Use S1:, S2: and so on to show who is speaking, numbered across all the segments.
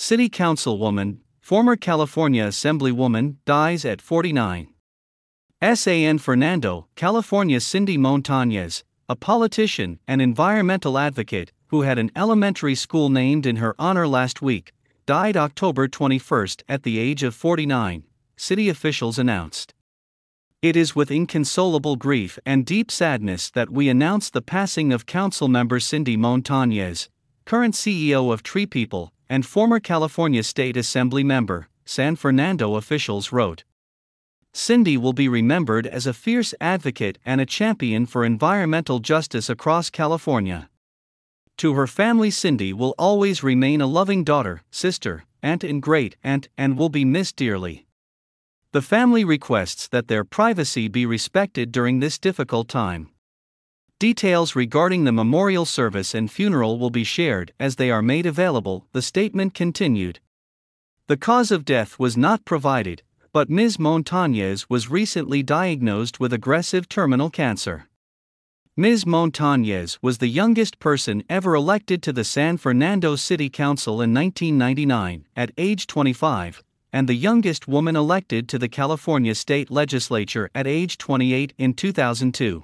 S1: City Councilwoman, former California Assemblywoman, dies at 49. San Fernando, California. Cindy Montañez, a politician and environmental advocate who had an elementary school named in her honor last week, died October 21 at the age of 49, city officials announced. It is with inconsolable grief and deep sadness that we announce the passing of Councilmember Cindy Montañez, current CEO of Tree People, and former California State Assembly member, San Fernando officials wrote. Cindy will be remembered as a fierce advocate and a champion for environmental justice across California. To her family, Cindy will always remain a loving daughter, sister, aunt and great-aunt, and will be missed dearly. The family requests that their privacy be respected during this difficult time. Details regarding the memorial service and funeral will be shared as they are made available, the statement continued. The cause of death was not provided, but Ms. Montañez was recently diagnosed with aggressive terminal cancer. Ms. Montañez was the youngest person ever elected to the San Fernando City Council in 1999, at age 25, and the youngest woman elected to the California State Legislature at age 28 in 2002.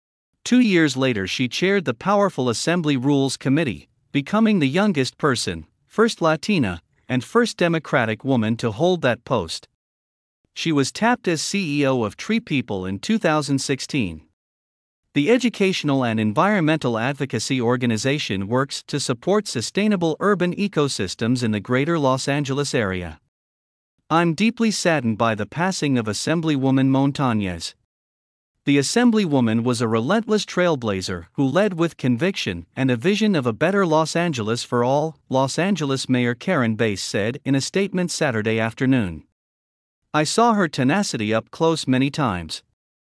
S1: 2 years later, she chaired the powerful Assembly Rules Committee, becoming the youngest person, first Latina, and first Democratic woman to hold that post. She was tapped as CEO of Tree People in 2016. The educational and environmental advocacy organization works to support sustainable urban ecosystems in the greater Los Angeles area. I'm deeply saddened by the passing of Assemblywoman Montañez. The Assemblywoman was a relentless trailblazer who led with conviction and a vision of a better Los Angeles for all, Los Angeles Mayor Karen Bass said in a statement Saturday afternoon. I saw her tenacity up close many times.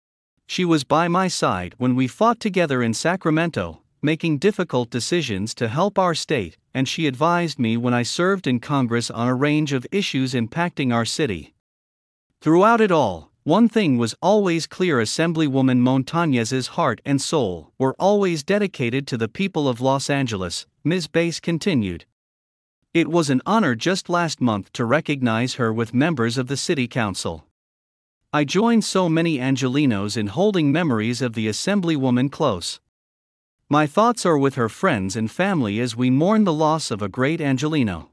S1: She was by my side when we fought together in Sacramento, making difficult decisions to help our state, and she advised me when I served in Congress on a range of issues impacting our city. Throughout it all, one thing was always clear: Assemblywoman Montañez's heart and soul were always dedicated to the people of Los Angeles, Ms. Bass continued. It was an honor just last month to recognize her with members of the City Council. I joined so many Angelinos in holding memories of the Assemblywoman close. My thoughts are with her friends and family as we mourn the loss of a great Angelino.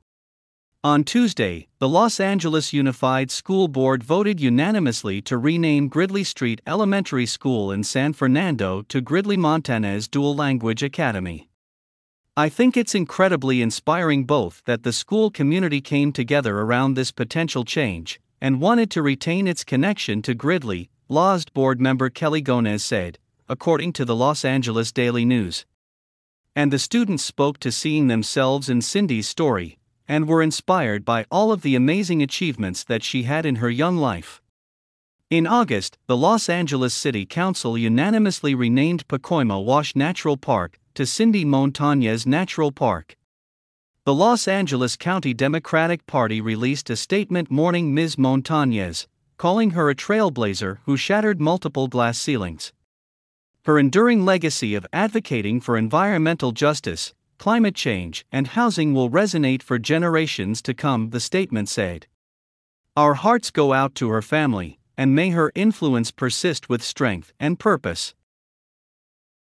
S1: On Tuesday, the Los Angeles Unified School Board voted unanimously to rename Gridley Street Elementary School in San Fernando to Gridley Montañez Dual Language Academy. I think it's incredibly inspiring both that the school community came together around this potential change and wanted to retain its connection to Gridley, LASD board member Kelly Gonez said, according to the Los Angeles Daily News. And the students spoke to seeing themselves in Cindy's story and were inspired by all of the amazing achievements that she had in her young life. In August, the Los Angeles City Council unanimously renamed Pacoima Wash Natural Park to Cindy Montañez Natural Park. The Los Angeles County Democratic Party released a statement mourning Ms. Montañez, calling her a trailblazer who shattered multiple glass ceilings. Her enduring legacy of advocating for environmental justice, climate change, and housing will resonate for generations to come, the statement said. Our hearts go out to her family, and may her influence persist with strength and purpose.